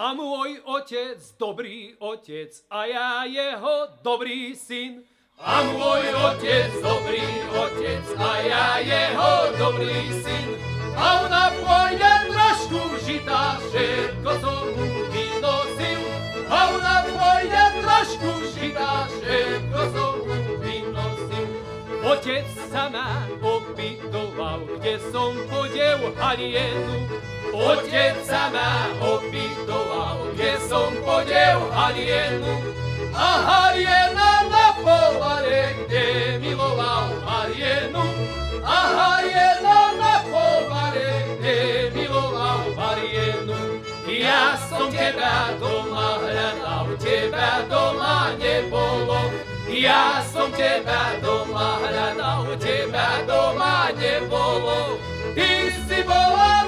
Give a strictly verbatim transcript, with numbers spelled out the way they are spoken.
A môj otec, dobrý otec, a ja jeho dobrý syn. A môj otec, dobrý otec, a ja jeho dobrý syn. A ona pôjde trošku žita, všetko som mu vynosil. A ona pôjde trošku žita, všetko som mu vynosil. Otec sa ma opýtoval, kde som podiel halienu. Otec sa ma opýtoval, kde som podiel halienu. A haliena na povale, kde miloval halienu. A haliena na povale, kde miloval halienu. Ja som teba doma hľadal, teba doma nebolo. Ja som teba doma hľadal, teba doma nebolo. Ty si bola